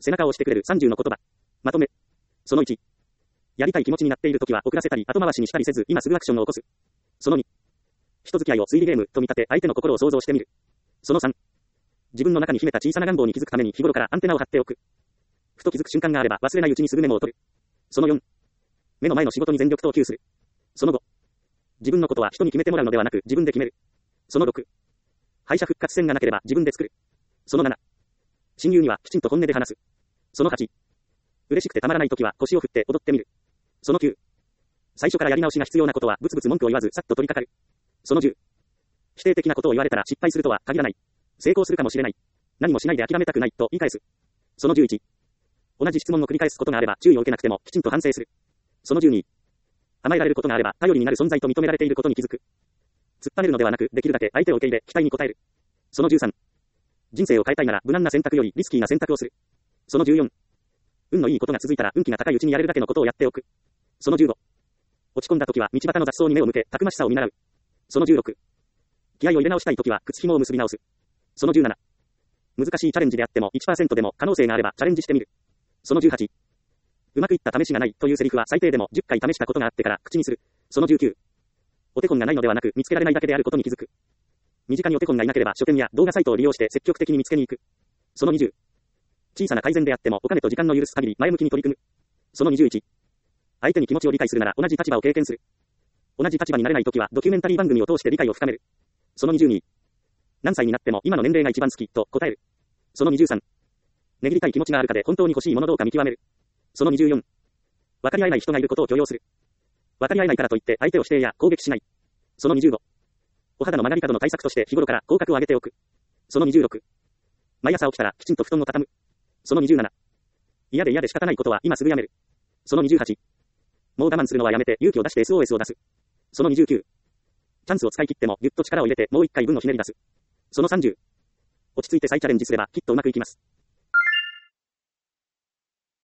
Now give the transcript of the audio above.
背中を押してくれる30の言葉。まとめ。その1。やりたい気持ちになっているときは遅らせたり後回しにしたりせず今すぐアクションを起こす。その2。人付き合いを推理ゲームと見立て相手の心を想像してみる。その3。自分の中に秘めた小さな願望に気づくために日頃からアンテナを張っておく。ふと気づく瞬間があれば忘れないうちにすぐメモを取る。その4。目の前の仕事に全力投球する。その5。自分のことは人に決めてもらうのではなく自分で決める。その6。敗者復活戦がなければ自分で作る。その7。親友にはきちんと本音で話す。その8。嬉しくてたまらないときは腰を振って踊ってみる。その9。最初からやり直しが必要なことはブツブツ文句を言わずさっと取り掛かる。その10。否定的なことを言われたら失敗するとは限らない。成功するかもしれない。何もしないで諦めたくないと言い返す。その11。同じ質問を繰り返すことがあれば注意を受けなくてもきちんと反省する。その12。甘えられることがあれば頼りになる存在と認められていることに気づく。突っぱねるのではなくできるだけ相手を受け入れ期待に応える。その13。人生を変えたいなら無難な選択よりリスキーな選択をする。その14。運のいいことが続いたら運気が高いうちにやれるだけのことをやっておく。その15。落ち込んだ時は道端の雑草に目を向けたくましさを見習う。その16。気合を入れ直したい時は靴紐を結び直す。その17。難しいチャレンジであっても 1% でも可能性があればチャレンジしてみる。その18。うまくいった試しがないというセリフは最低でも10回試したことがあってから口にする。その19。お手本がないのではなく見つけられないだけであることに気づく。身近にお手本がいなければ書店や動画サイトを利用して積極的に見つけに行く。その20。小さな改善であってもお金と時間の許す限り前向きに取り組む。その21。相手に気持ちを理解するなら同じ立場を経験する。同じ立場になれないときはドキュメンタリー番組を通して理解を深める。その22。何歳になっても今の年齢が一番好きと答える。その23。値切りたい気持ちがあるかで本当に欲しいものどうか見極める。その24。分かり合えない人がいることを許容する。分かり合えないからといって相手を否定や攻撃しない。その25。お肌の曲がり角の対策として日頃から口角を上げておく。その26。毎朝起きたらきちんと布団を畳む。その27。嫌で仕方ないことは今すぐやめる。その28。もう我慢するのはやめて勇気を出して SOS を出す。その29。チャンスを使い切ってもぎゅっと力を入れてもう一回分をひねり出す。その30。落ち着いて再チャレンジすればきっとうまくいきます。